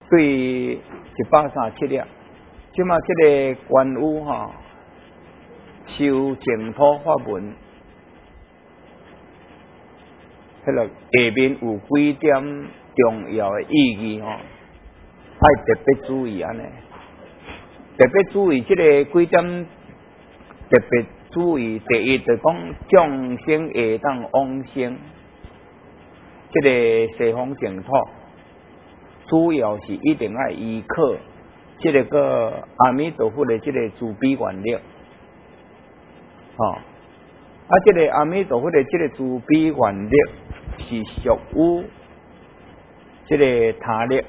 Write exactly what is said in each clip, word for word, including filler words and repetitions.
对一百三十七粒，即马这个官屋哈，修净土法门，迄个下面有几点重要的意义吼，爱特别注意安尼。特别注意这个几点，特别注意第一就讲众生会当往生，这个西方净土。主要是一定要依靠这个个阿弥陀佛的这个慈悲愿力，哦，啊，这个阿弥陀佛的这个慈悲愿力是属于这个他力，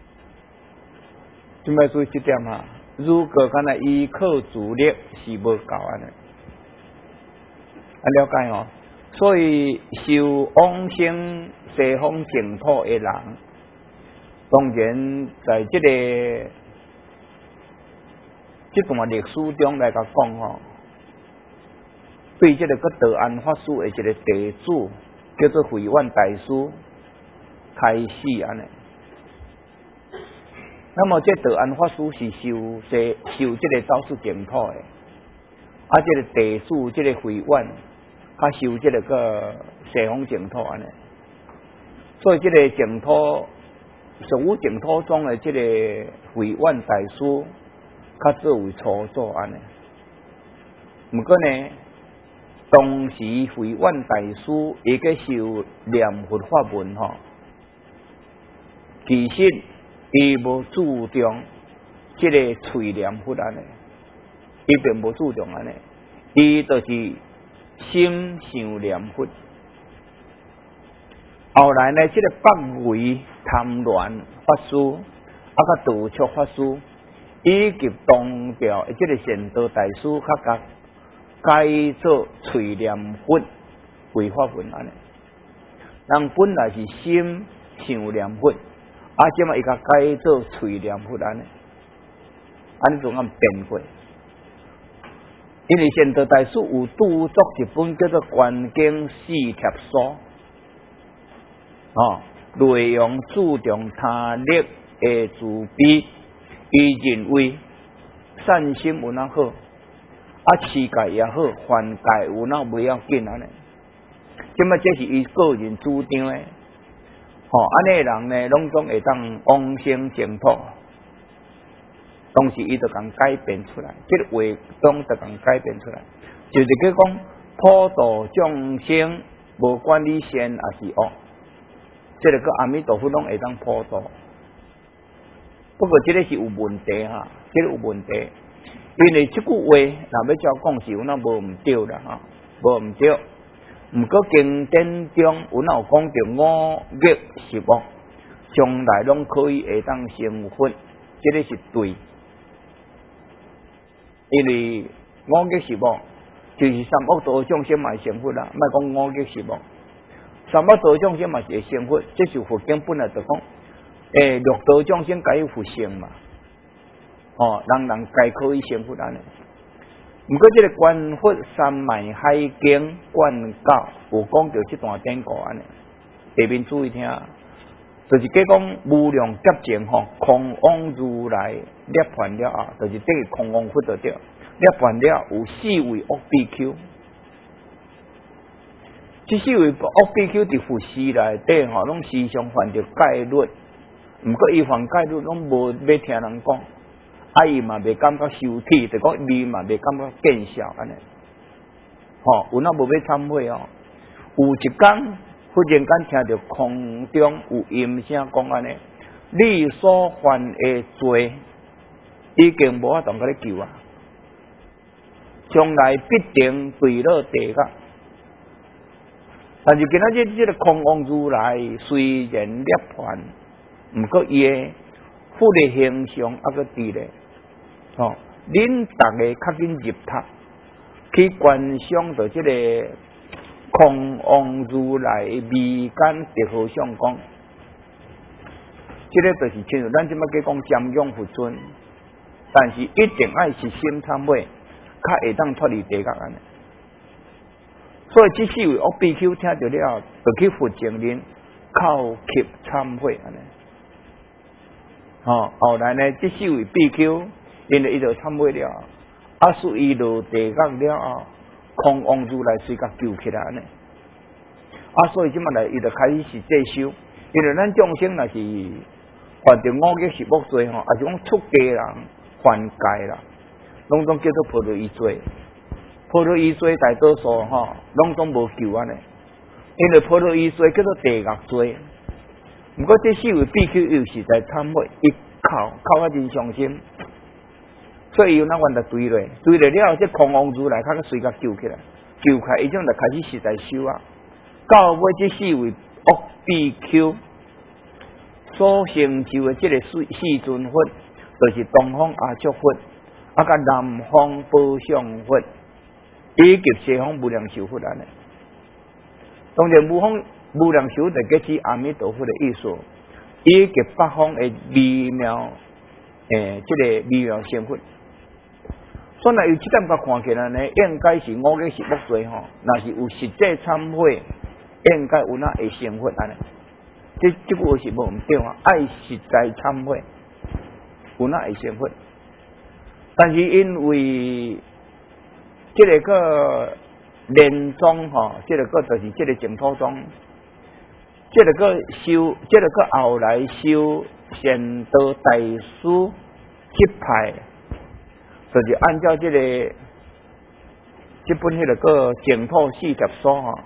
就要注意这点哈。如果敢若依靠自力是无够安尼，啊了解哦。所以受往生西方净土的人。当然，在这个这段历史中来甲讲吼，对这个个道安法师的这个弟子叫做慧远大师开始安尼。那么这道安法师是受这受这个道士净土的，啊，这个弟子这个慧远，他受这个个西方净土安尼，所以这个净土。属于净土中的这个慧远大师，他作为初祖安尼。不过呢，当时慧远大师伊个修念佛法门吼，其实伊无注重这个嘴念佛安尼，伊并无注重安尼，伊就是心想念佛。后来呢，这个北魏贪乱法师，啊个道绰法师，以及当朝的这个贤道大师，较甲改做嘴念佛为法门安尼。人本来是心想念佛，啊，即嘛伊甲改做嘴念佛安尼，安尼种咁变过。因为贤道大师有著作一本叫做《观经四帖书》。哦，内容注重他力的慈悲，伊认为善心有哪好，啊，持戒也好，犯戒有哪不要紧安尼。即么这是伊个人主张的，吼、哦，安尼人呢，拢总会当往生净土。当时伊就共改变出来，这个话中就共改变出来，就是叫讲普度众生，无管你善还是恶。这个个阿弥陀佛拢会当普度，不过这个是有问题哈，这个有问题，因为这句话若要照讲是有那无唔对啦哈，无唔对。毋过经典中有那有讲到五逆十恶，将来拢可以会当成佛，这个是对，因为五逆十恶就是三恶道众生嘛成佛啦，莫讲五逆十恶。三恶道众生嘛是会成佛，这是佛经本来就讲，诶，六道众生该有佛性嘛，哦，人人该可以成佛安尼。不过这个观佛三昧海经灌教有讲到这段典故安尼，下面注意听，就是讲讲无量劫前吼，空往如来涅槃了啊，就是这个空往佛就对，涅槃了有四位恶比丘。这四位恶比丘伫佛寺内底吼，拢时常犯着戒律，毋过伊犯戒律拢无要听人讲，啊伊嘛袂感觉羞耻，就讲伊嘛袂感觉见笑安尼，吼、哦，有那无要忏悔哦。有一天忽然间听到空中有音声讲安尼，你所犯的罪已经无法当甲你救啊，将来必定坠落地狱。但是今仔日这个空王如来虽然涅槃，毋过伊的佛的形象还阁伫咧，哦，恁逐个较紧入塔去观赏到这个空王如来的眉间直好相讲，这个就是亲像咱即摆叫讲瞻仰佛尊，但是一定爱是心忏悔，较会当脱离地狱安尼。所以这四位恶比丘听到了，就去佛前面叩泣忏悔安尼。 哦，后来呢，这四位比丘，因为伊就参会了，啊，所以落地狱了后，空王如来随甲救起来呢。啊，所以即马来，伊就开始是这修，因为咱众生若是犯着五逆十恶罪吼，也是讲出家人犯戒啦，拢总叫做破律仪罪。破律仪罪大多数吼，拢总无救安尼，因为破律仪罪叫做地狱罪。不过这四位必须又是在忏悔，一靠靠啊真伤心，所以有那阮就对落，对落了，这空王如来他个随甲救起来，救开，伊种就开始实在修啊。到尾这四位恶比丘所成就的这个四四尊佛，就是东方阿阇佛，啊甲南方宝相佛，以及西方无量寿佛安尼。当然，无方无量寿就即指阿弥陀佛的意思，以及北方的微妙诶，这个微妙成佛。所以，由这点甲看起来呢，应该是五个是恶罪吼，若是有实际忏悔。应该有那会成佛安尼，这这句是无唔对啊，爱实在忏悔，有那会成佛。但是因为这个个连宗吼，这个个就是这个净土宗，这个个修，这个个后来修善道大师这派，就是按照这个这本迄个个净土四十所吼。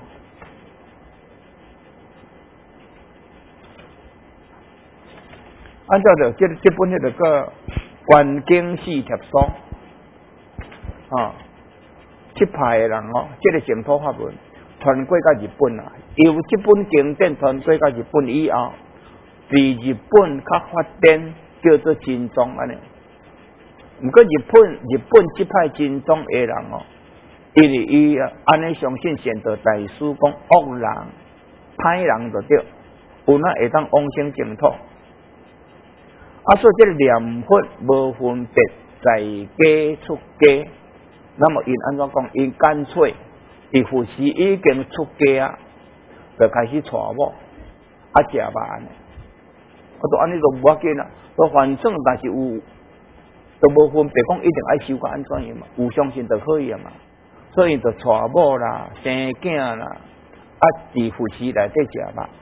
按照着这这本迄个个观经四帖书，啊，这派的人哦，这个净土法门传过到日本啊，由这本经典传过到日本以后，在日本较发展叫做真宗安尼。不过日本日本这派真宗的人哦，因为伊安尼相信善道大师讲恶人、歹人就对，有那会当往生净土。啊，所以这个念佛无分别在家出家，那么因安怎讲？因干脆伫佛寺已经出家啊，就开始娶某啊食肉安尼，啊都安尼都无要紧啦，都反正但是有都无分别讲一定爱修个安怎样嘛，有相信就可以啊嘛，所以就娶某啦、生囝啦，啊伫佛寺内底食肉，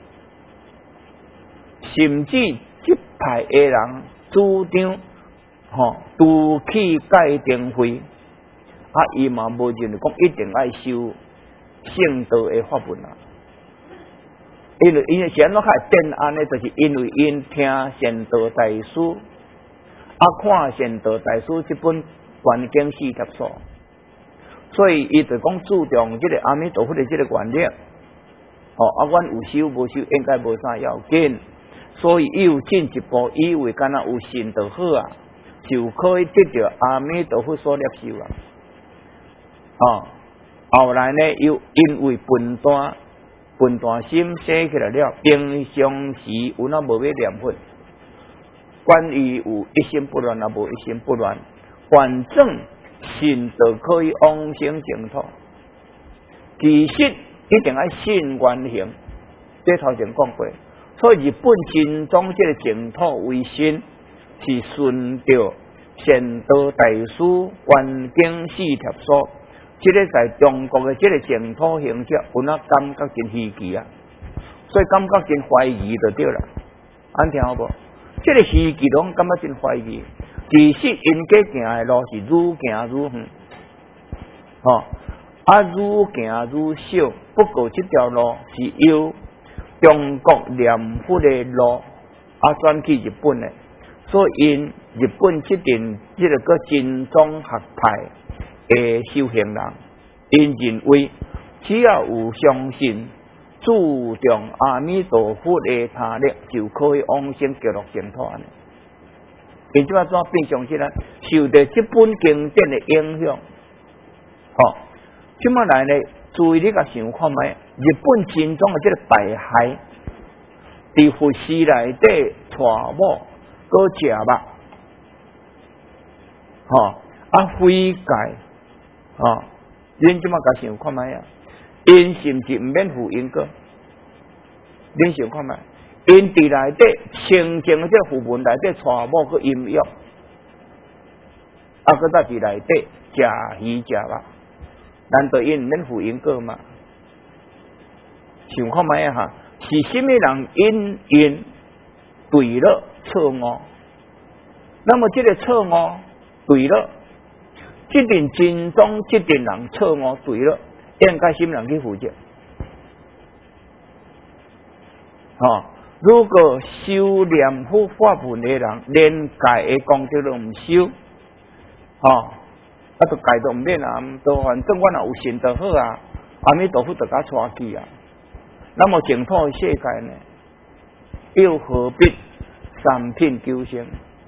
甚至。这派的人主张，吼，拄起戒定慧，啊，伊嘛无认为讲一定爱修圣道的法门啊。因为因为怎样较会变安尼，就是因为因听善道大师，啊，看善道大师这本观经四帖书，所以伊就讲注重这个阿弥陀佛的这个观念，哦，啊，阮有修无修应该无啥要紧。所以又进一步以为敢若有信就好啊，就可以得到阿弥陀佛所接受啊。哦，后来呢，又因为分段分段心生起来了，平常时有那无要念佛，关于有一心不乱啊，无一心不乱，反正信就可以往生净土。其实一定要信愿行，这头前讲过。所以日本真宗这个净土为先，是顺着善道大师观经四帖书，这个在中国的这个净土行者，有那感觉真稀奇啊，所以感觉真怀疑就对了。安听好无？这个稀奇拢感觉真怀疑。其实因家行的路是愈行愈远，哦，啊愈行愈少。不过这条路是由中国念佛的路啊，转去日本的，所以因日本这点这个个真宗学派的修行人，因认为只要有相信注重阿弥陀佛的他力，就可以往生极乐净土呢。因即摆怎变相起来，受到这本经典的影响，哦，即摆来呢，注意你甲想看觅。日本真宗的这个大海，伫佛寺内底娶某，搁食肉，吼、哦、啊非戒，吼、哦，恁即马甲想看觅啊？因是毋是毋免负因果？恁想看觅？ 因伫内底清净的这符文内底传某个音乐，啊，搁再伫内底食鱼食肉，难道因免付因果嘛？想看卖哈，是什么人因因对了错误？那么这个错误对了，这定真宗这定人错误对了，应该什么人去负责？哦，如果修念佛法门的人，连戒的功德都唔修，哦，啊，都戒都唔免啊，都反正我若有信就好啊，阿弥陀佛就甲带去啊。那么净土的世界呢，又何必三品求生？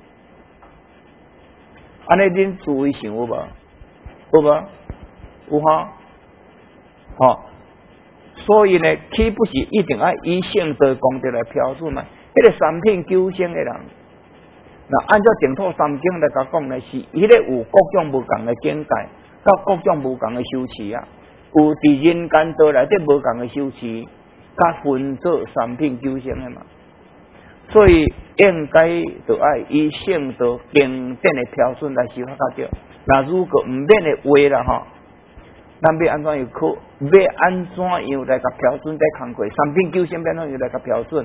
安尼恁注意想有无？有无？有哈？好、哦，所以呢，岂不是一定要以圣德功德来标准嘛？迄、那个三品求生的人，那按照净土三经来甲讲呢，是迄个有各种无共的境界，甲各种无共的修持啊，有伫人间道内底无共的修持，甲分做三品求生的嘛。所以应该就要以圣道经典的标准来修法较对。那如果唔免的话啦吼，咱要安怎样可？要安怎样来甲标准再看过？三品求生要安怎样来甲标准？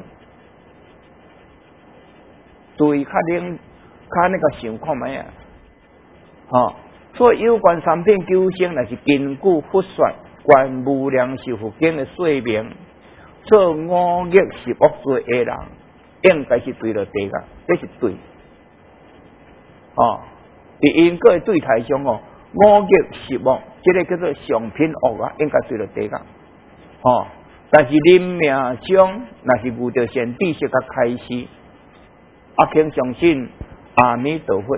对，较冷，较那个想看卖啊，吼、哦。所以有关三品求生，乃是根据佛说关无量寿佛经的说明，做五逆十恶罪的人。应该是对了对个，这是对。哦，伫因果的对台上哦，五逆十恶，这个叫做上品恶啊，应该对了对个。哦，但是恁命中若是遇到善知识甲开示，啊，请相信阿弥陀佛。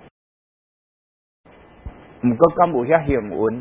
毋过敢有遐幸运？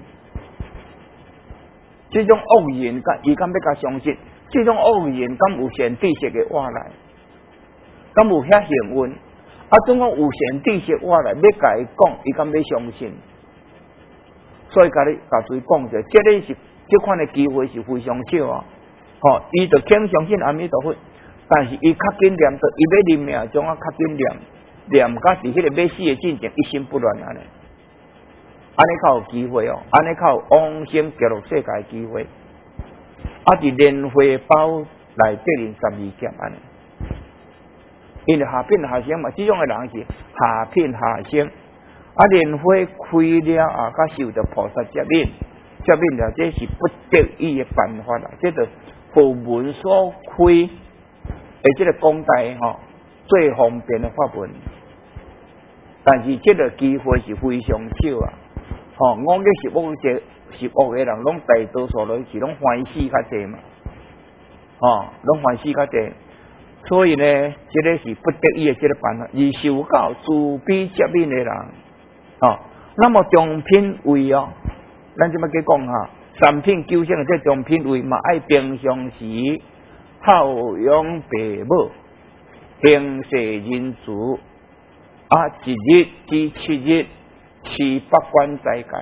这种恶人，甲伊敢要甲相信？这种恶人敢有善知识嘅话来？敢有遐幸运？啊，总讲有善知识我来要甲伊讲，伊敢要相信？所以甲你甲注意讲者，这个是这款的机会是非常少啊。吼、哦，伊就肯相信阿弥陀佛，但是伊较紧念着，伊要临命中啊较紧念，念甲是迄个要死的进程，一心不乱安尼，安尼较有机会哦，安尼较有往生极乐世界的机会。啊，伫莲花包内底零十二劫安尼。因为下品下生嘛，这种的人是下品下生，啊，莲花开了啊，甲受到菩萨接引，接引了，这是不得已的办法啦。这个佛门所开的这个讲台吼，最方便的法门，但是这个机会是非常少啊。吼、哦，我嘅是恶者，是恶的人，拢大多数都是拢欢喜较济嘛，哦，拢欢喜较济。所以呢，这个是不得已的这个办法，而受到慈悲接引的人，哦，那么中品位哦，咱这么去讲哈，三品求生的这中品位嘛，爱平常时孝养父母，行善人慈，啊，一日至七日持八关斋戒，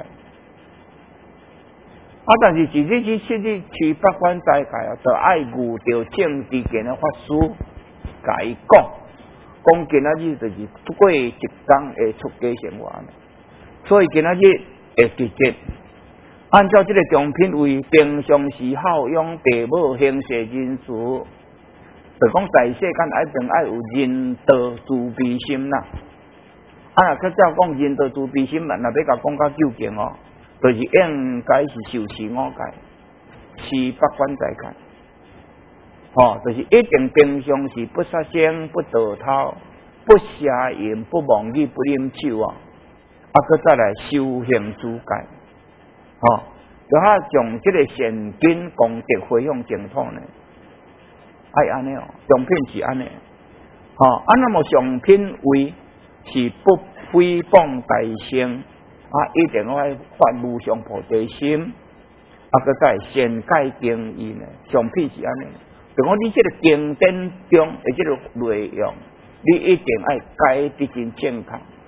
啊，但是一日至七日持八关斋戒啊，就爱遇到正知见的法师。甲伊讲，讲今仔日就是过一天会出家生活，所以今仔日会直接按照这个中品位，平常时孝养父母，行善人慈，就讲在世间爱定爱有仁道慈悲心啦。啊，较照讲仁道慈悲心，若要甲讲较究竟哦，就是应该是受持五戒，持八关斋戒。哦，就是一定平常时不杀生、不盗偷、不邪淫、不妄语、不饮酒啊，啊，搁再来修行诸戒，哦，就哈将这个善根功德回向净土呢，爱安尼哦，上品是安尼，哦，啊，那么上品位是不诽谤大圣，啊，一定要发无上菩提心，啊，搁再善解经义呢，上品是安尼。就讲你这个经典中的这个内容，你一定要解得真正确，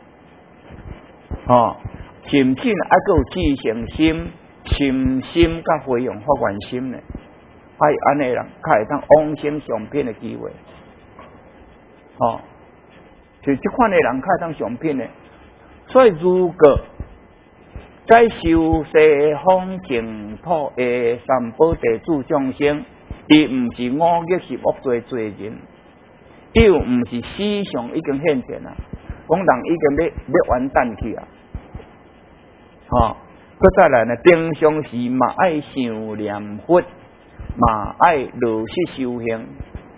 哦，甚至还佫有自诚心、深心甲回向发愿心呢，爱安尼人，才会当往生上品的机会。 哦，就这款的人较当上品的。所以如果在修世风净土的三宝地主众生，伊毋是五逆是恶罪罪人，又毋是思想已经现前啊，讲人已经要要完蛋去啊！哦，佮再来呢，平常时嘛爱想念佛，嘛爱落实修行，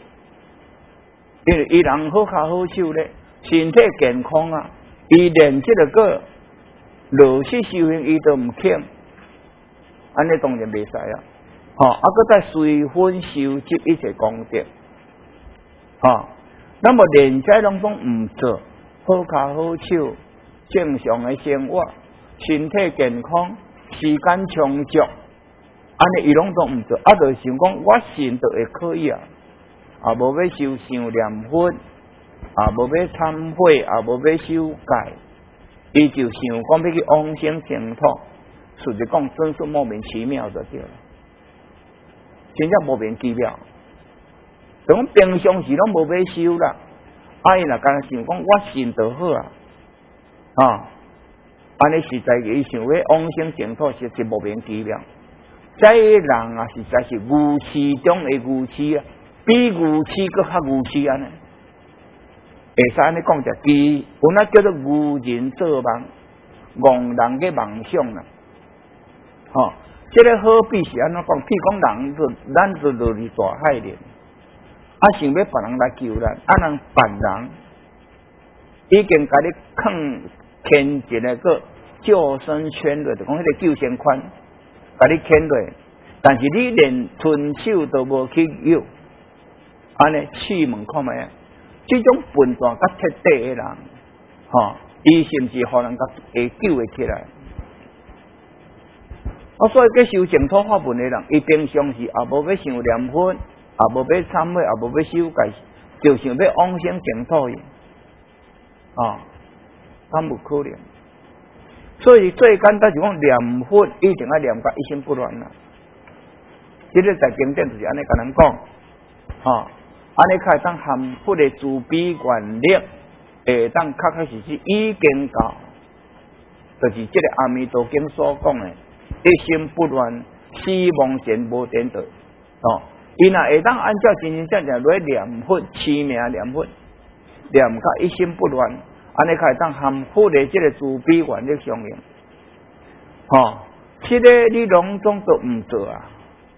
因为伊人好脚好手咧，身体健康啊，伊连这个个落实修行伊都毋欠，安尼当然袂使啊！哦，啊，佮再随分收集一切功德，哦，那么连这拢总毋做，好脚好手，正常的生活。身体健康，时间充足，安尼伊拢都毋做，啊，就想讲我信就会可以啊，啊，无要修想念佛，啊，无要忏悔，啊，无要修戒，伊就想讲要去往生净土，实际讲真是莫名其妙就对了，真正莫名其妙。就讲平常时拢无要修啦，啊，伊若干想讲我信就好啊，啊。安尼实在伊想要往生净土，实是莫名其妙。这人啊，实在是愚痴中的愚痴啊，比愚痴搁较愚痴安尼。会使安尼讲者，其有那叫做愚人做梦，戆人嘅梦想啦。吼、哦，这个好比是安怎讲？譬如讲人就咱就落入大海里，啊想要别人来救咱，啊人别人已经甲你坑。牵一个个救生圈落，就讲迄个救生圈，甲你牵落，但是你连伸手都无去摇，安尼试问看觅啊？这种笨蛋甲彻底的人，吼、哦，伊是毋是互人甲会救会起来？啊，所以个修净土法门的人，伊平常时也无要想念佛，也无要忏悔，也无要修戒，就想要往生净土去，啊、哦。咁无可能，所以最简单就讲念佛一定要念甲一心不乱啦。即个在经典就是安尼甲人讲，吼、哦，安尼开当含佛的慈悲愿力，会当确确实实已经到，就是即个阿弥陀经所讲的，一心不乱，死亡前无颠倒。哦，伊若会当按照真真正正来念佛，持名念佛，念甲一心不乱。安尼开当含佛的这个慈悲愿力相应，吼、哦，这个你拢总都唔做啊，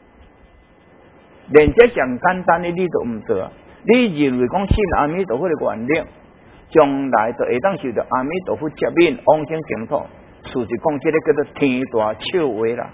连这上简单的你都唔做啊，你认为讲信阿弥陀佛的愿力，将来就会当受到阿弥陀佛接引往生净土，事实讲这个叫做天大笑话啦，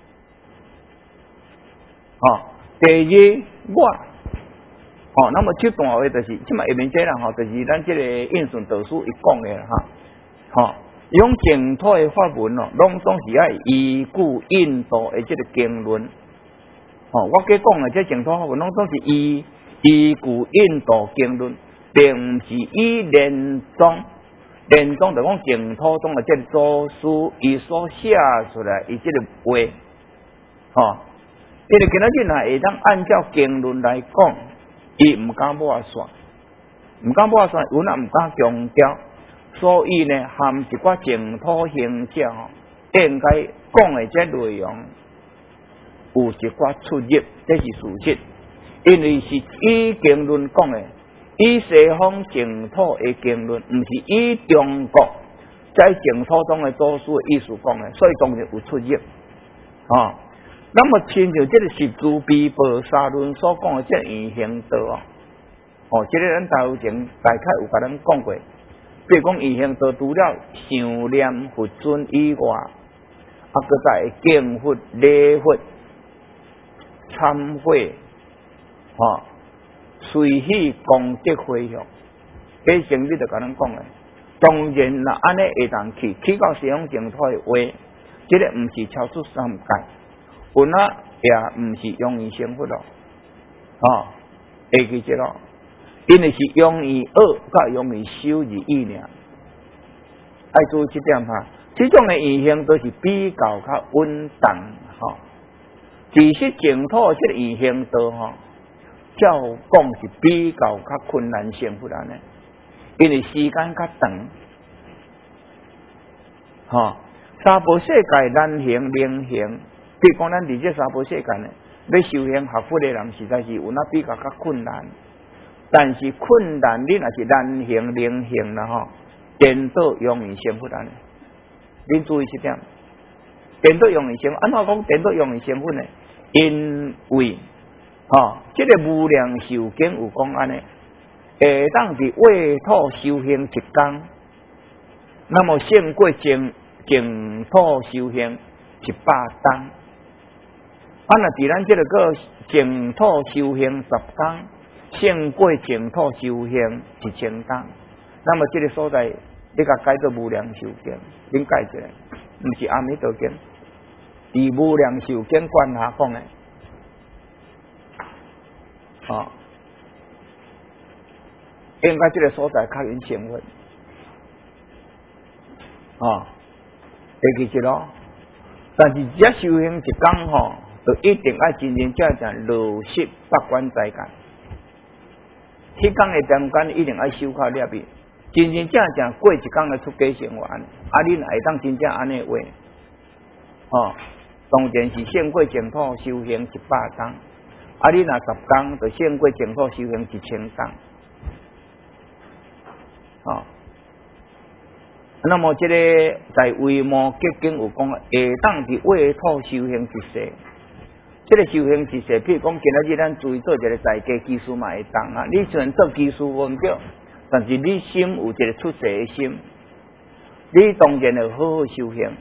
哦，第二我。哦，那么这段话就是，即嘛下面这人吼，就是咱这个印顺导师伊讲的哈，吼、哦，伊讲净土的法文哦，拢总是爱依据印度的这个经论，哦，我给讲的这净土法文拢总是依依据印度经论，并唔是以连宗，连宗就讲净土中的这个祖师伊所写出来伊这个话，吼、哦，因为今仔日若会当按照经论来讲。伊唔敢抹线，唔敢抹线，有那唔敢强调，所以呢，含一寡净土行者吼，应该讲的这内容有一寡出入，这是事实，因为是以经论讲的，以西方净土的经论，唔是以中国在净土中的祖师的意思讲的，所以当然有出入，啊、哦。那么，亲像这个十住毗婆沙论所讲的这圆行道哦，哦，这个咱头前大概有甲咱讲过，比如讲圆行道除了想念佛尊以外，啊，搁再敬佛、礼佛、忏悔，哦，随喜功德回向，这成日就甲咱讲的。当然啦，安尼会当去去到西方净土的话，这个唔是超出三界。本啊也唔是容易成佛咯，啊，会记住咯，因为是容易学甲容易修而已尔。爱注意这点哈，这种的言行都是比较较稳当哈。其实净土这个言行道哈， 照讲是比较较困难成佛安尼，因为时间较长。吼、哦，娑婆世界难行灵行，比如讲咱伫这娑婆世界呢，要修行学佛的人实在是有那比较较困难。但是困难，你若是难行灵行啦吼，颠倒容易成佛安尼。恁注意一点，颠倒容易成佛，安怎讲颠倒容易成佛呢？因为吼、哦，这个无量寿经有讲安尼，会当伫秽土修行一天。那么胜过净净土修行一百冬，啊那伫咱这个个净土修行十天，胜过净土修行一千冬。那么这个所在，你甲改做无量寿经，恁改一下，毋是阿弥陀经，伫无量寿经观下讲的，哦，应该这个所在较容易成佛。哦，会记住咯。但是只修行一天吼，就一定要真真正正落实八关斋戒。迄天的中间一定要修考了去，真真正正过一天的出家生活安尼。啊，恁会当真正安尼话，哦，当然是胜过净土修行一百天。啊，恁若十天就胜过净土修行一千天。哦。那么，这个在《维摩诘经》有讲，会当伫秽土修行一世。这个修行一世，譬如讲，今仔日咱注意做一个在家技术嘛会当啊。你虽然做技术无毋对，但是你心有一个出世的心，你当然要好好修行。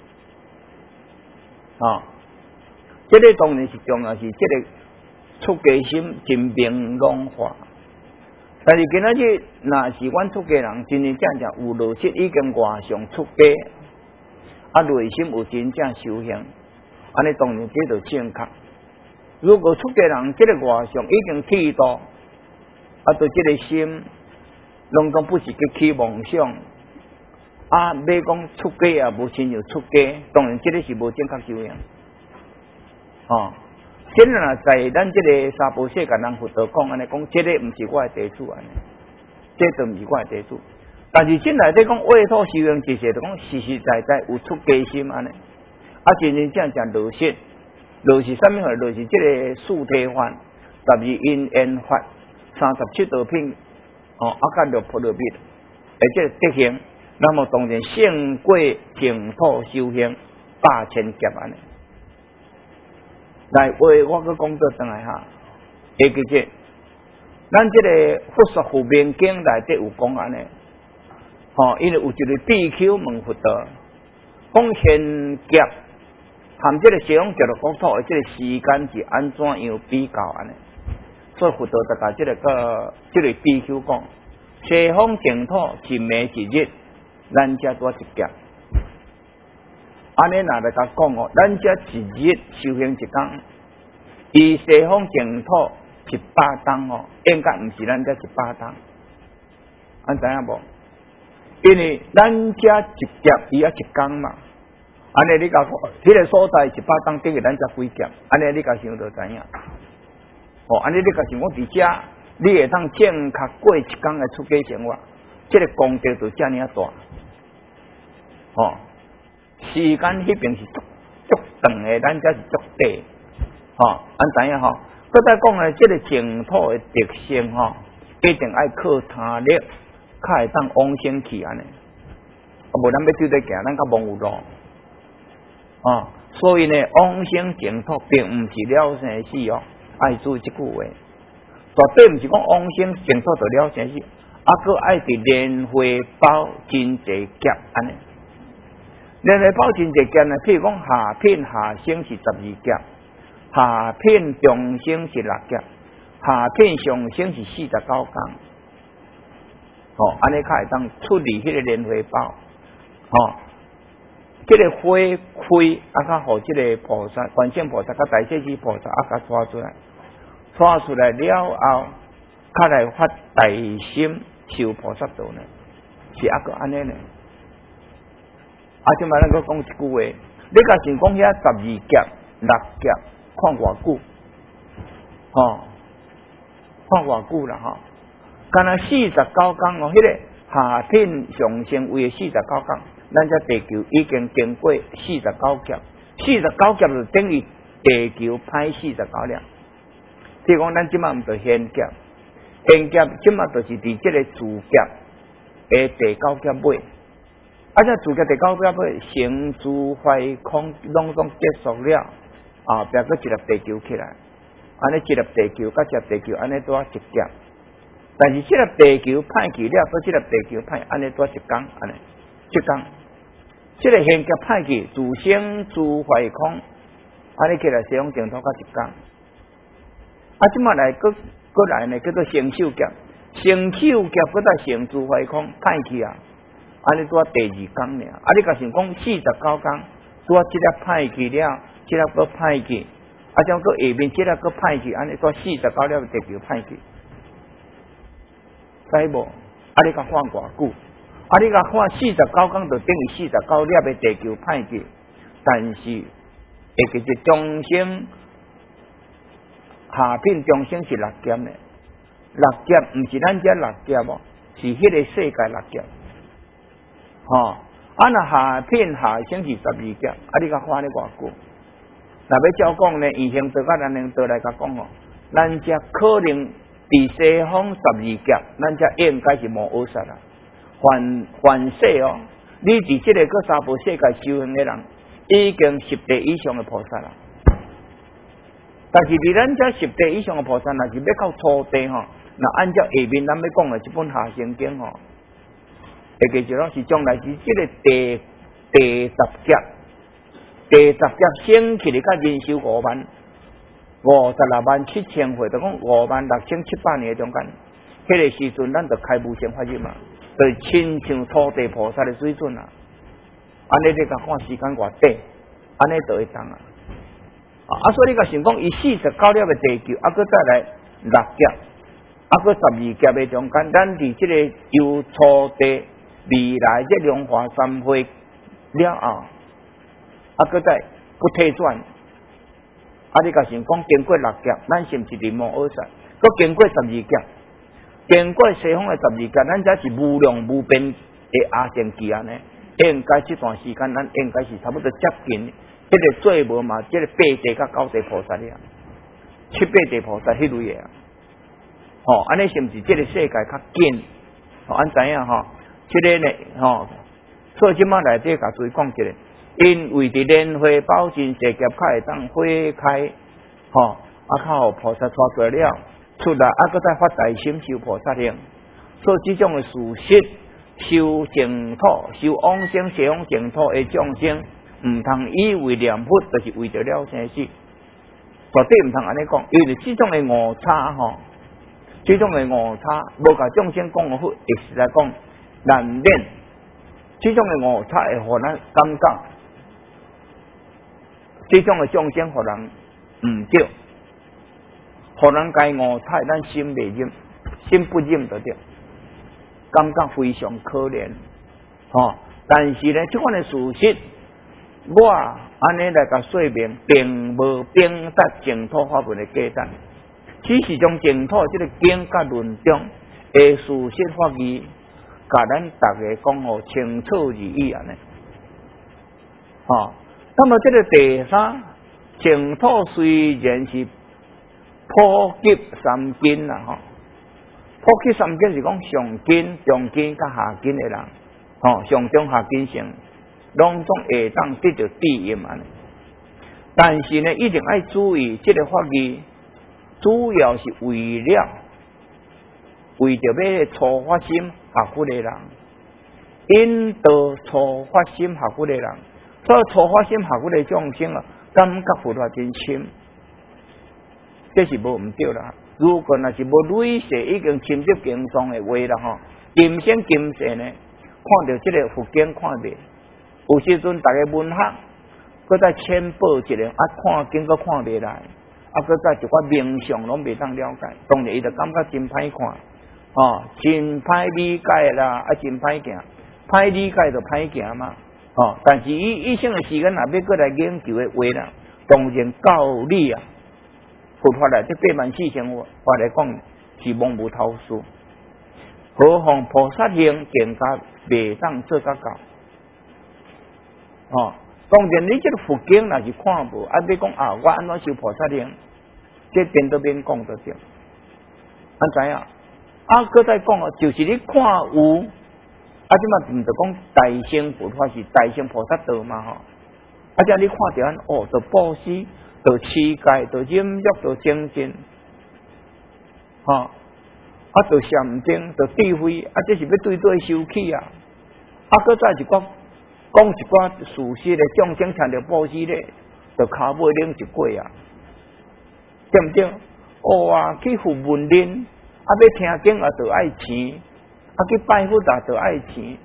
啊、哦，这个当然是重要，是这个出家心真明朗化。但是今仔日，若是阮出家人真真正正有落实已经外上出家，啊内心有真正修行，安尼当然这就正确。如果出家人这个外上已经剃度，啊对这个心，拢讲不是去起妄想，啊要讲出家也无亲像出家，当然这个是无正确修行，哦。现在啊，在咱这个娑婆世界，人佛陀讲安尼讲，这个毋是我的弟子安尼，这都毋是我的弟子。但是现内底讲秽土修行一世，就讲实实在在有出家心安尼，啊真真正正落实，落实啥物货？落实这个四谛法、十二因缘法、三十七道品，哦，啊甲六波罗蜜，而且德行，那么当然胜过净土修行百千劫安尼。来，话我个讲做转来哈，会记者，咱这个佛说护面经内底有讲安尼，吼，因为有一个比丘问佛陀，讲现劫含这个西方极乐国土的这个时间是安怎样比较安尼？所以佛陀就甲这个个这个比丘讲，西方净土一暝一日，咱遮多一劫。安尼若来甲讲哦，咱遮一日修行一天，伊西方净土一百冬哦，应该毋是咱遮一百冬，安知影无？因为咱遮一劫伊也一天嘛，安尼你甲迄个所在一百冬等于咱遮几劫，安尼你甲想就知影。哦，安尼你甲想讲伫遮，你会当正确过一天的出家生活，这个功德就遮尔啊大，哦。时间迄边是足足长的，咱这是足短，吼、哦，咱知影吼。搁再讲呢，这个净土的特性吼，一定爱靠他力，较会当往生去安尼。啊，无咱要对对行，咱较忘有路。哦，所以呢，往生净土并毋是了生死哦，爱注意这句话。绝对毋是讲往生净土就了生死，啊，搁爱伫莲花包真济劫安尼。莲花包真济劫呢，譬如讲下品下生是十二劫，下品中生是六劫，下品上生是四十九天。哦，安尼较会当处理迄个莲花包。哦，这个花开啊，较互这个菩萨、观世音菩萨、甲大势至菩萨啊，甲带出来，带出来了后，较来发大心修菩萨道呢，是啊个安尼呢。啊，即摆咱搁讲一句话，你甲想讲遐十二劫、六劫，看偌久，吼、哦， 看偌久啦吼，干那四十九天哦，迄、那个下品上升位的四十九天，咱这地球已经经过四十九劫，四十九劫就等于地球歹四十九粒。譬如讲，咱即马毋着现劫，现劫即马就是伫即个自劫的第九劫尾，啊，这自劫第九劫尾成住坏空，拢总结束了，啊，别个一粒地球起来，安尼一粒地球甲一粒地球安尼拄啊一劫，但是即粒地球歹去了，所以即粒地球歹安尼拄啊一工，安尼一工，即个现劫歹去，自生自坏空，安尼起来使用净土甲一工。啊，即马来搁搁来呢，叫做成手劫，成手劫搁再成自坏空，歹去啊！安尼拄啊第二工尔，啊，你甲想讲四十九工，拄啊即粒歹去了，即粒搁歹去，啊，将搁下面即粒搁歹去，安尼拄四十九粒地球歹去，知无？啊，你甲看偌久？啊，你甲看四十九工就等于四十九粒的地球歹去，但是会记一中生。下品中生是六劫呢，六劫毋是咱遮六劫哦，是迄个世界六劫。吼、哦，啊那下品下生是十二劫，啊你甲看咧偌久？若要照讲呢，以前道甲咱能道来甲讲哦，咱遮可能伫西方十二劫，咱遮应该是无恶煞啦。凡凡世哦，你伫即个个三宝世界修行的人，已经十地以上的菩萨啦。但是伫咱遮十地以上的菩萨，若是要到初地吼，那按照下面咱要讲的这本下生经吼，会记住咯，是将来是即个第第十劫，第十劫升起来甲人寿五万五十六万七千岁，就讲五万六千七百年中间，迄、那个时阵咱就开无生法入嘛，就是亲像土地菩萨的水准啊。安尼你甲看时间偌短，安尼就会当啊。啊，所以你甲想讲，伊四十九粒的地球，啊，搁再来六劫，啊，搁十二劫的中间，咱伫即个由初地未来这龙华三会了后，啊，搁再不退转，啊，你甲想讲，经过六劫，咱是毋是伫无恶煞？搁经过十二劫，经过西方的十二劫，咱才是无量无边的阿僧祇安尼，应该这段时间，咱应该是差不多接近。这个做无嘛，这个八地甲九地菩萨了，七八地菩萨迄类啊，吼，安尼是毋是这个世界较紧？吼，安怎样吼？这个呢，吼，所以即马内底甲注意讲一下，因为伫莲花宝镜世界较会当花开，吼，啊，靠菩萨带出来了，出来啊，搁再发大心修菩萨行，所以这种的事实，修净土、修往生、西方净土的众生。唔通以为念佛就是为着了生死，绝对唔通安尼讲，因为这种的误差吼，这种的误差，无甲众生讲个佛，亦是来讲难免，这种的误差会互咱感觉，这种的众生互人唔对，互人该误差，咱心未忍，心不忍就对，感觉非常可怜，吼、哦。但是呢，这款的事实。我安尼来甲说明，并无表达净土法门的价值，只是将净土这个经甲论中的事实法义，甲咱大家讲好清楚如意安尼。哦，那么这个第三，净土虽然是普及三经啦，吼、哦，普及三经是讲上经、中经甲下经的人，吼、哦，上中下经性。拢总会当得到第一嘛，但是呢，一定要注意，这个法义主要是为了为着要初发心学佛的人，引导初发心学佛的人，所以初发心学佛的众生啊，感觉佛法真深，这是无唔对啦。如果那是无类似已经深入经藏的话啦，吼，今生今世呢，看到这个佛经看袂。有时阵，大家文学，搁再浅薄一下，啊，看经搁看袂来，啊，搁再一寡名相拢袂当了解，当然伊就感觉真歹看，哦，真歹理解啦，啊，真歹行，歹理解就歹行嘛，哦，但是伊一生的时间，若要搁来研究的话啦，当然道理啊，佛法来这八万四千法来讲， 是蒙无头绪。何况菩萨行更加未当做较到。哦，当然你这个佛经若是看无，啊，你讲啊，我安怎修菩萨行，这点都免讲得着。安怎样？啊，搁再讲哦，就是你看有，啊，即嘛毋着讲大乘佛法是大乘菩萨道嘛吼。啊，即你看着安哦，着布施，着持戒，着忍辱，着精进，吼、哦，啊，着禅定，着智慧，啊，这是要对对修起啊。啊，搁再一个讲一寡事实的众生听着布施咧，着骹尾领一过啊，对毋对？哦啊，去赴文林。啊，要听经啊，就爱钱；啊，去拜佛啊，就爱钱。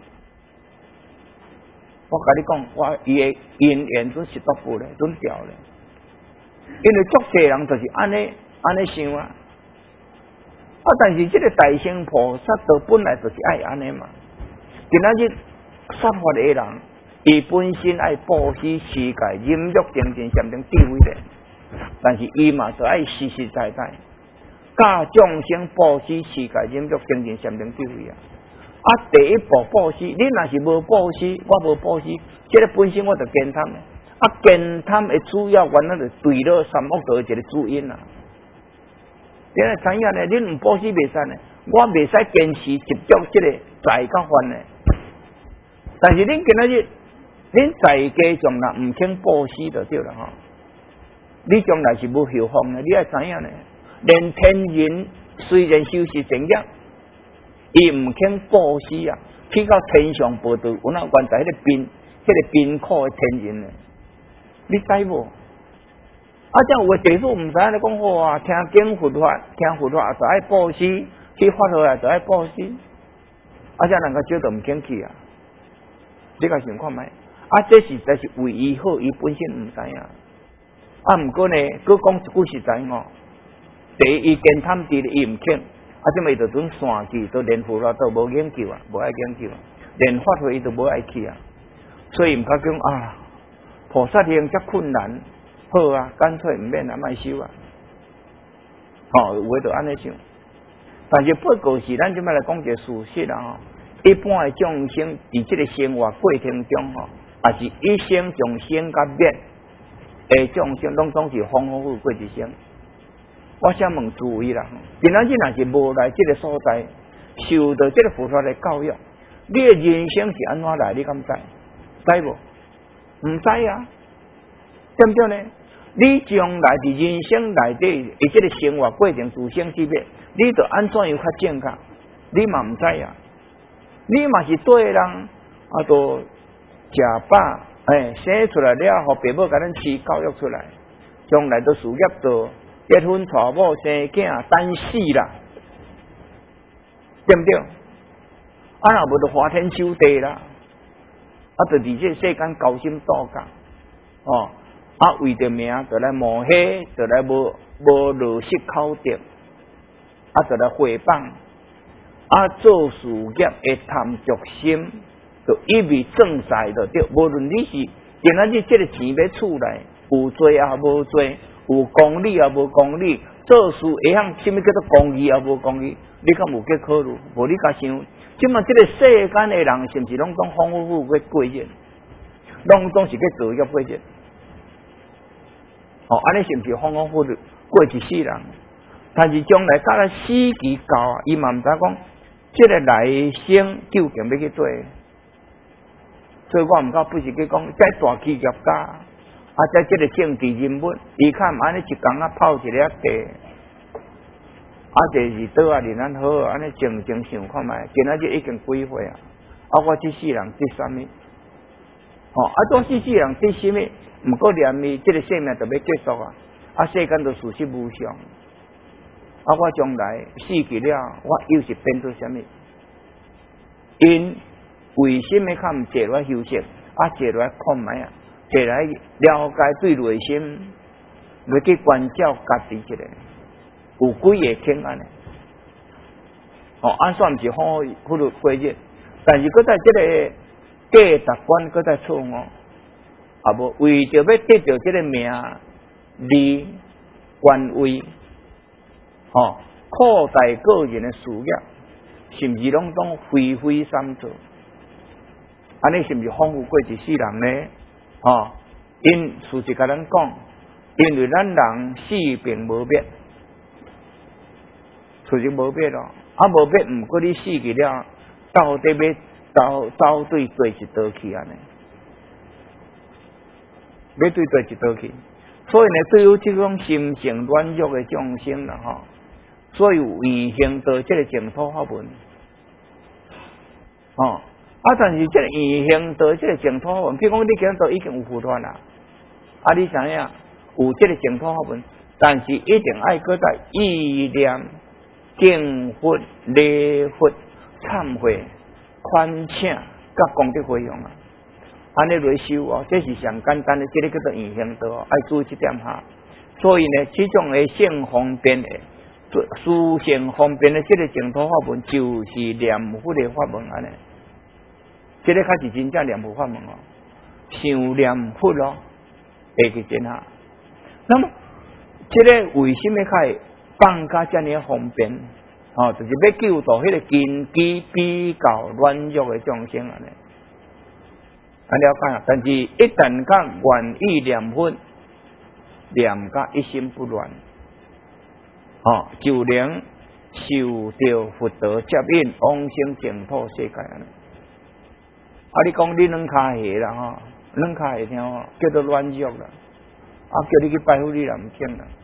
我甲你讲，我伊的因缘准是多步咧，准掉咧。因为足济人就是安尼安尼想啊。啊，但是这个大乘菩萨道本来就是爱安尼嘛。今仔日说法的人，伊本身爱布施、持戒、忍辱、精进、禅定、智慧咧，但是伊嘛就爱实实在在。教众生布施、持戒、忍辱、精进、禅定、智慧啊！啊，第一步布施，你若是无布施，我无布施，这个本身我就见贪。啊，见贪的主要原因就是对了三恶道的一个主因啊。你来知影呢？你唔布施袂使呢，我袂使坚持执着这个财甲法呢。但是恁今仔日，恁在家中若唔肯布施就对了哈。你将来是无后方的，你要知影呢。连天人虽然修习正业，伊唔肯布施啊，去到天上报道，有那原在迄个贫、迄、那个贫苦的天人呢？你知无？啊，这有个地主唔知你讲好啊，听经佛法，听佛法就爱布施，去发落来就爱布施，啊，这人个少都唔肯去啊。你个想看觅？啊，这实在是为伊好，伊本身唔知影。啊，毋过呢，佮讲一句实在哦。第一，见贪地伊唔肯，啊，即咪就准散去，都连佛法都无研究啊，无爱研究啊，连法会都无爱去啊，所以唔敢讲啊，菩萨行遮困难，好啊，干脆唔免啊，卖修啊，吼、哦，有诶就安尼想。但是不过是咱即摆来讲一个事实啊，一般诶众生伫即个生活过程中吼，也是一生从生甲灭诶众生，拢总是丰丰富富过一生。我想问诸位啦，今仔日若是无来这个所在，受到这个佛法的教育，你的人生是安怎来？你敢知？知无？唔知啊，对不对呢？你将来的人生内底，以这个生活过程自生自灭，你就安怎样较正确？你嘛唔知啊？你嘛是对的人，啊，都食饱，哎，生出来了，互父母甲咱饲教育出来，将来都事业做。结婚、娶某、生囝、等死啦，对不对？啊，若无就花天酒地啦，啊，就伫这世间高深度假，哦，啊，为着名，就来抹黑，就来无无落实口德，啊，就来诽谤，啊，做事业会贪着心，就一味正财就对。无论你是今仔日这个钱要厝来，有做也无做。有公理也无公理，做事会晓什么叫做公义也无公义，你敢有去考虑？无你甲想，即嘛这个世间的人是毋是拢总丰丰富富去过日，拢总是去做业过日？哦，安尼是毋是丰丰富富过一世人？但是将来到了死期到啊，伊嘛毋知讲，这个来生究竟要去做？所以我毋敢不是去讲，再大企业家。啊，在这个政治人物，伊看安尼一工啊泡一个茶，啊，就是倒啊人安好，安尼静静想看觅，今仔日已经几岁啊？啊，我这世人得什么？哦，啊，我这世人得什么？毋过念伊这个生命就要结束啊！啊，世间都事实无常，啊，我将来死去了，我又是变做什么？因为什么较毋坐来休息？啊，坐来看觅啊？坐来了解对内心，来去关照家己一个，有几个听安尼？哦，安算是好好的过日，但是搁在这个价值观搁在错误，啊无为着要得到这个名利官位，哦， 扩大个人的事业，是毋是拢当挥挥三做？安尼是毋是丰富过一世人呢？哦，因事实甲咱讲，因为咱人死并无灭，事实无灭咯，啊无灭，毋过你死去了，到底要走走对对一道去安尼？要对对一道去？所以呢，对于这种心性软弱的众生啦，吼，所以有异行道这个净土法门，哦，啊，但是这个异行道这个净土法门，譬如讲你今都已经有佛团啦，啊，你知影有这个净土法门，但是一定爱搁在意念、敬佛、礼佛、忏悔、宽请、甲功德回向啊。安尼来修哦，这是上简单的，这个叫做异行道哦，爱注意这点哈。所以呢，这种的性方便的、殊胜方便的这个净土法门，就是念佛的法门安尼。这个才是真正念佛法门哦，想念佛咯，会去真哈。那么，这个为什么可以放假这么方便？哦，就是要救度迄个根基比较软弱的众生安尼。安了解啊，但是一旦讲愿意念佛，念甲一心不乱，哦，就能受到佛道接引，往生净土世界安尼。啊，你讲你软骹下啦吼，软骹下听吼，叫做软弱啦，啊，叫你去拜佛你也唔听啦，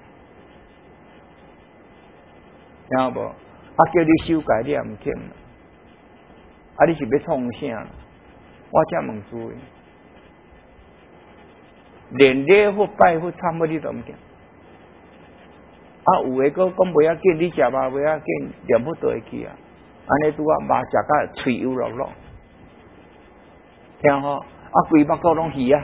听无？啊，叫你修改你也唔听啦，啊，你是要创啥？我才问诸位，连礼佛、拜佛、忏悔你都唔惊，啊，有诶个讲不要紧，你食肉不要紧，念佛都会去啊。安尼拄啊，肉食甲嘴油落落，听吼，啊，规目都拢鱼啊，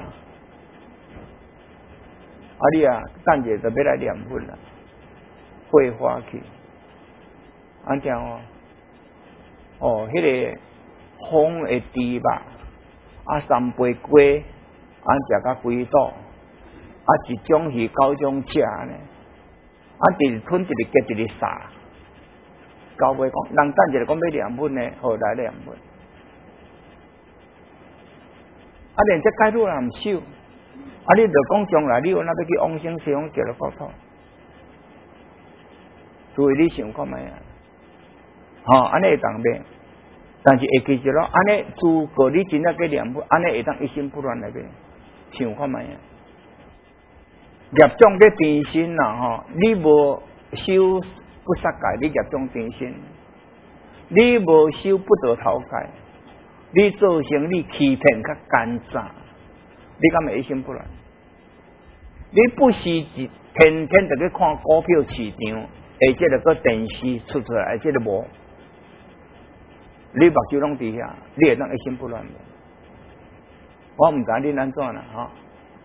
啊你啊，等者就要来念佛啦，会花去，安听吼，哦，迄、那个风会猪肉。啊，三杯鸡，啊食甲几肚，啊一种鱼九种食呢，啊一日吞一日结一日杀，到尾讲，人等一下讲要念佛呢，好来念佛，啊连这解路也唔修，啊你着讲将来你有那要去往生西方极乐国土，所以你想看卖啊，吼、哦，安尼会当变。但是会记住咯，安尼如果你真正去念佛，安尼会当一心不乱来边，想看卖啊？业障在天身啦吼，你无修不杀戒，你业障天身；你无修不得头戒，你做生意欺骗较奸诈，你敢会一心不乱？你不是一天天就去看股票市场，而且个电视出出来，而且个无。你目睭拢伫遐，你会当一心不乱。我唔知你安怎啦，哈，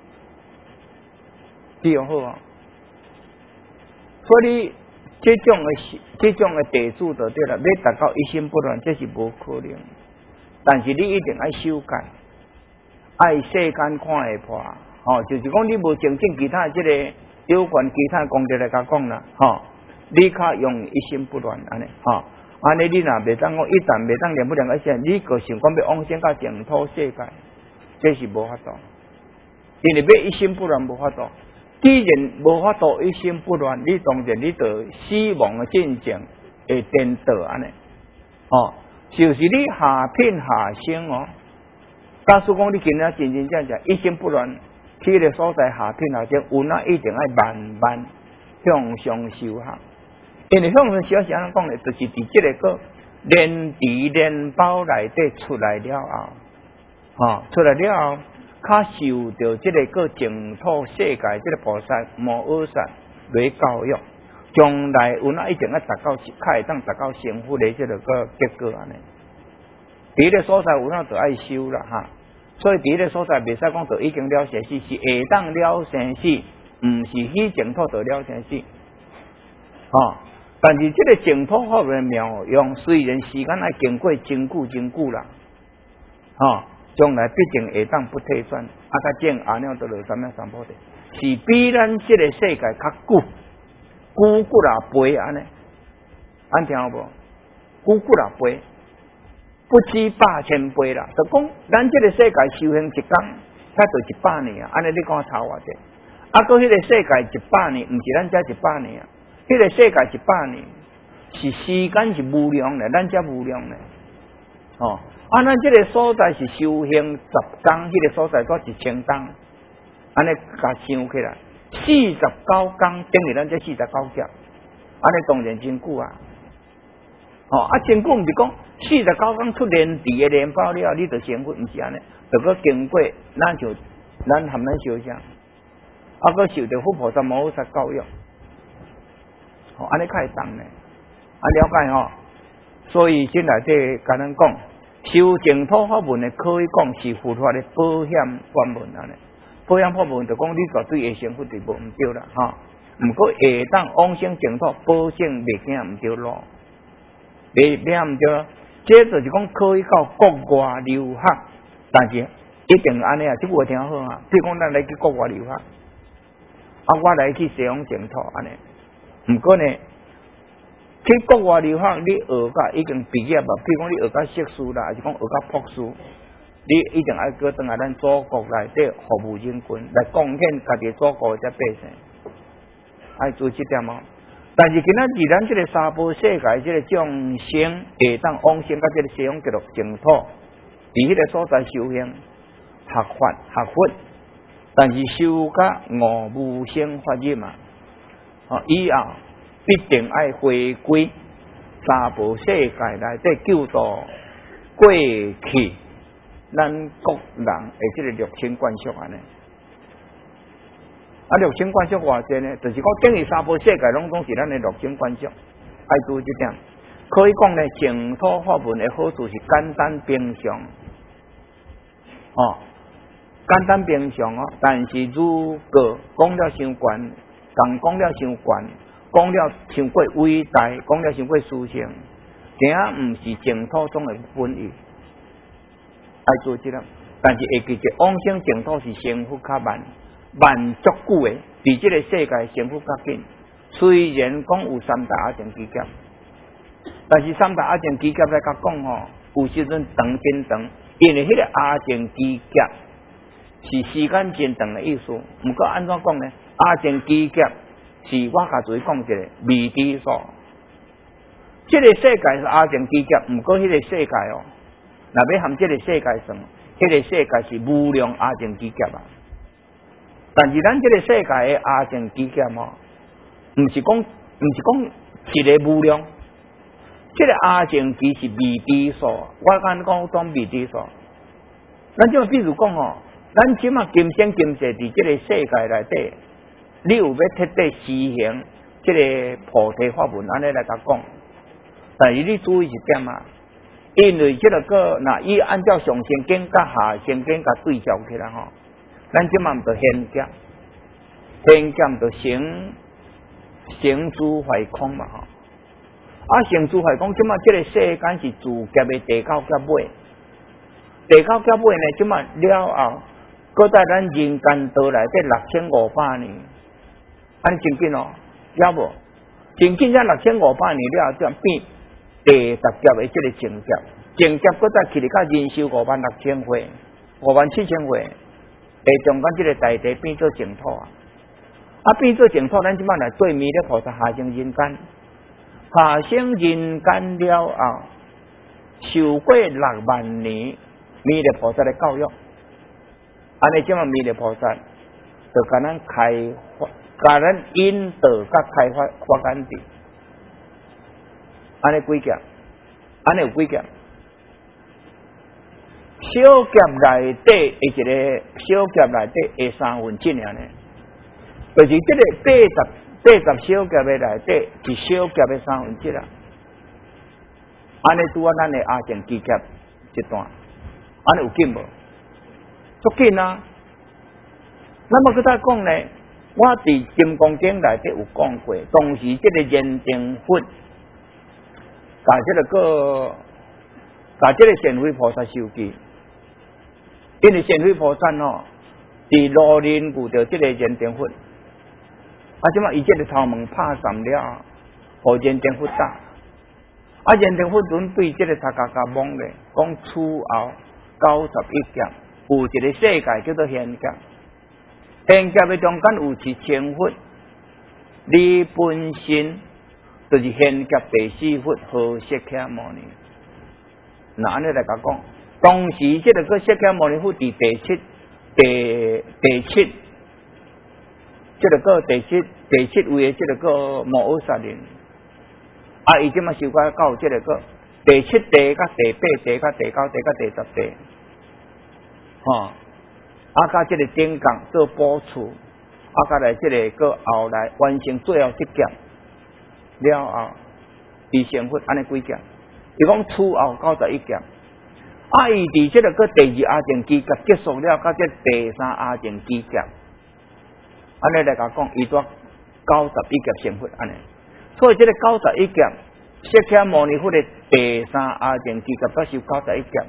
这样好啊。所以你这种的这种的地主就对了，要达到一心不乱，这是无可能。但是你一定爱修改，爱世间看会破，吼、哦，就是讲你无正经其他这个有关其他功德来甲讲啦，吼、哦，你较用一心不乱安尼，吼、哦。安尼你若袂当讲，一旦袂当念不念个些，你个想讲要往生到净土世界，这是无法度。因为要一心不乱无法度。既然无法度一心不乱，你当然你得死亡的进程会颠倒安尼。哦，就是你下品下生哦。假使讲你今仔真真正正一心不乱，去个所在下品下生，有那一定爱慢慢向上修行。因为向上修是安怎讲呢？就是伫这个个连地连包内底出来了后，哦，出来了后，较受到这个个净土世界这个菩萨摩诃萨来教育，将来有那一定要达到，较会当达到成佛的这个个结果安尼。伫个所在有那就爱修啦哈，所以伫个所在袂使讲就已经了生死，是会当了生死，唔是去净土就了生死，哦。但是这个净土法门妙用，虽然时间爱经过真久真久啦，哦，将来必定会当不退转，啊，甲正阿耨多罗三藐三菩提，是比咱这个世界较久，久骨啦肥安尼， 安听有无？古古啊倍，不知百千倍啦。就讲咱这个世界修行一天，遐就一百年啊。安尼你讲差偌济？啊，搁迄个世界一百年，毋是咱遮一百年啊。迄个世界一百年是时间是无量的，咱遮无量的。哦，啊，咱这个所在是修行十天，迄个所在做一千天，安尼甲想起来，四十九天等于咱这四十九劫，安尼当然真久啊。哦，啊，真久毋是讲四十九天出莲池的莲包了，你就成佛，毋是安尼，就搁经过咱就咱含咱修啥，啊，搁受着佛菩萨摩诃萨教育，哦，安尼较会当呢，啊，了解吼。所以这内底甲咱讲，修净土法门的可以讲是佛法的保险法门安尼。保险法门就讲你绝对会成佛就无毋对啦，哈。毋过会当往生净土，保证袂惊毋对路，袂袂毋对。这就是讲可以到国外留学，但是一定安尼啊，即句话听好啊。比如讲咱来去国外留学，啊，我来去西方净土安尼。毋过呢。去国外留学，你学甲已经毕业啊，譬如讲你学甲硕士啦，还是讲学甲博士，你一定要搁转来咱祖国内底服务人群，来贡献家己祖国的百姓，爱做这点哦。但是今仔日咱这个三宝世界这个众生会当往生到这个西方极乐净土，伫迄个所在修行学法学佛，但是修甲五无生法忍嘛，哦以后。必定爱回归三宝世界内底救度过去咱国人的这个六亲眷属安尼。啊，六亲眷属偌济呢？就是讲等于三宝世界拢总是咱的六亲眷属，爱注意这点。可以讲呢，净土法门的好处是简单平常，哦，简单平常哦。但是如果讲了伤悬，讲讲了伤悬。讲了伤过伟大，讲了伤过殊胜，惊毋是净土中的本意，爱做这个。但是会记着往生净土是成佛较慢，慢足久的，伫这个世界成佛较紧。虽然讲有三大阿僧祇劫，但是三大阿僧祇劫来甲讲吼，有时阵长真长，因为迄个阿僧祇劫是时间真长的意思。毋过安怎讲呢？阿僧祇劫。是我甲注意讲一个未知数，这个世界是阿僧祇劫，毋过迄个世界哦，若要含这个世界算，迄个世界是无量阿僧祇劫啊。但是咱这个世界的阿僧祇劫哦，毋是讲毋是讲一个无量，这个阿僧祇是未知数，我敢讲当未知数。咱就比如讲哦，咱即马今生今世伫这个世界内底。你有要彻底实行这个菩提法门，安尼来甲讲，但是你注意一点啊，因为这个个那伊按照上乘经甲下乘经甲对照起来吼，咱即嘛毋着现劫，现劫毋着成成诸坏空嘛吼，啊成诸坏空，即嘛这个世间是自劫的第九劫尾，第九劫尾呢，即嘛了后，搁在咱人间道内底六千五百年。安尼真紧哦，了无？真紧，才六千五百年了，就变第十劫的这个正劫，正劫搁再去哩，甲人寿五万六千岁，五万七千岁，诶，中间这个大地变做净土啊！啊，变做净土，咱即摆来对弥勒菩萨下生人间，下生人间了后，受过六万年弥勒菩萨的教育，安尼即摆弥勒菩萨就甲咱开发。甲咱引导甲开发发展地，安尼几劫，安尼有几劫？小劫内底的一个小劫内底的三分之二呢，就是这个八十八十小劫的内底是小劫的三分之二，安尼拄啊咱的阿僧祇劫一段，安尼有紧无？足紧啊！那么佮再讲呢？我伫金刚经内底有讲过，当时这个燃灯佛，甲这个个，甲这个显慧菩萨受记，因为显慧菩萨哦，伫罗林遇到这个燃灯佛，啊，即马伊这个头毛拍散了，互燃灯佛打， 啊，燃灯佛准对这个他家家蒙咧，讲此后九十一劫，有一个世界叫做现劫。现劫的中间有一千佛，你本身就是现劫第四佛，和释迦牟尼。那安尼来甲讲，当时这个个释迦牟尼佛伫第七、第第七，这个个第七第七位的这个个摩诃萨人。啊！伊即马修改到即个个第七地、甲第八地、甲第九地、甲第十地，吼、哦！啊，甲即个顶港做补处，啊，甲来即个个后来完成最后一劫了后，伊成佛安尼几劫？伊讲此后九十一劫，啊，伊伫即个个第二阿净基劫结束了，甲即第三阿净基劫，安尼来甲讲，伊做九十一劫成佛安尼。所以这个九十一劫，释迦牟尼佛的第三阿净基劫，才修九十一劫，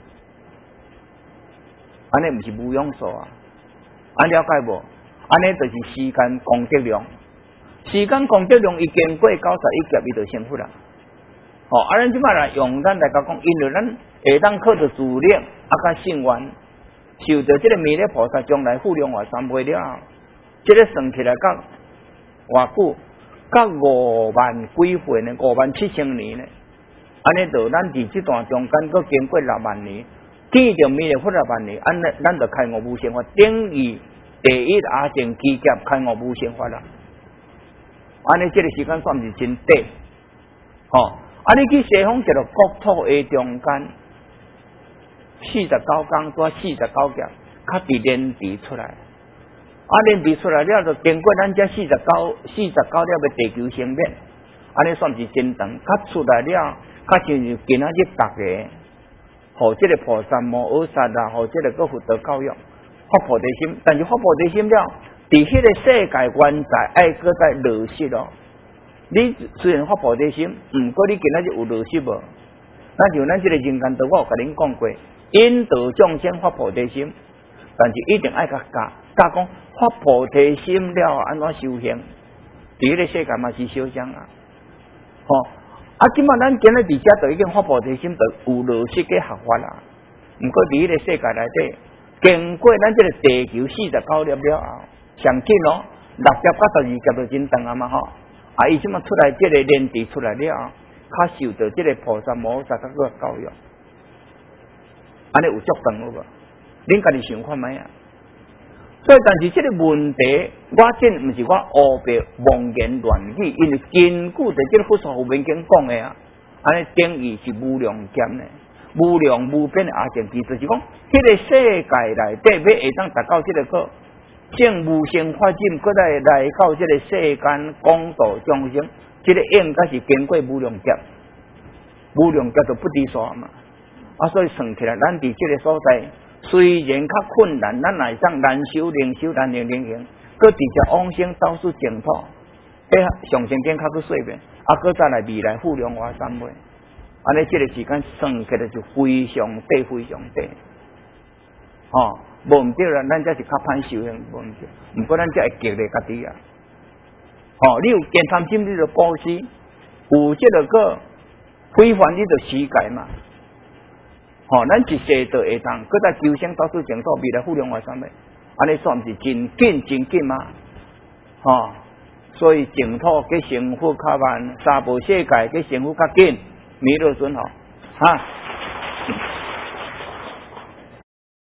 安尼毋是无用数啊！安了解无？安尼就是时间功德量，时间功德量伊经过九十一劫，伊就成佛啦。哦，啊，咱即摆来用咱来甲讲，因为咱下当靠着自力啊，甲信愿，受着这个弥勒菩萨将来富量外三倍了，这个算起来讲偌久？甲五万几岁呢？五万七千年呢？安尼就咱伫这段中间，佮经过六万年，见着弥勒佛六万年，安尼咱就开悟无生法，等于第一阿净基劫开悟无生法啦。安尼这个时间算是真短，吼、哦！安尼去西方一个国土的中间，四十九天做四十九劫，较伫连地出来。啊，连地出来了，就经过咱这四十九、四十九了的地球生命，安尼算是真长。较出来了，较像是今仔日大家，互这个菩萨摩诃萨啦，互这个个佛陀教育，发菩提心。但是发菩提心了，伫迄个世界原在爱搁在落实咯。你虽然发菩提心，毋过你今仔日有落实无？咱像咱这个人间道，我有甲恁讲过，引导众生发菩提心，但是一定爱甲教教讲。发菩提心了，安怎修行？伫迄个世界嘛是小将啊，吼、哦！啊，即马咱今日伫遮就已经发菩提心，就有落实嘅合法啦。毋过伫迄个世界内底，经过咱这个地球四十九粒了后，上紧咯，六劫到十二劫就真长啊嘛吼！啊，伊即马出来这个莲池出来了后，较受到这个菩萨摩诃萨嗰个教育，安尼有足长无？恁家己想看觅啊？所以，但是这个问题，我真毋是我胡白妄言乱语，因为根据在这个佛说后面经讲的啊，安尼定义是无量劫呢，无量无边的阿净基，就是讲，迄个世界内底要会当达到这个个正无生法境，搁来来到这个世间广度众生，这个应该是经过无量劫，无量劫就不离说嘛，啊，所以算起来，咱伫这个所在。虽然较困难，咱来上难修、灵修、难灵灵行，搁直接往生到处净土，迄上升间较去细便，啊，搁再来未来富量化三倍，安尼这个时间算起来就非常低、非常低，吼、哦，无毋对啦，咱这是较歹修行，无毋对，毋过咱这会激励家己啊，吼、哦，你有健贪心，你就布施；有这个个非凡，你就施戒嘛。吼、哦，咱一世就会当，搁在求生到处净土，未来富量化三倍，安尼算是真紧真紧嘛？吼、哦，所以净土给成佛较慢，三宝世界给成佛较紧，弥勒尊吼，哈。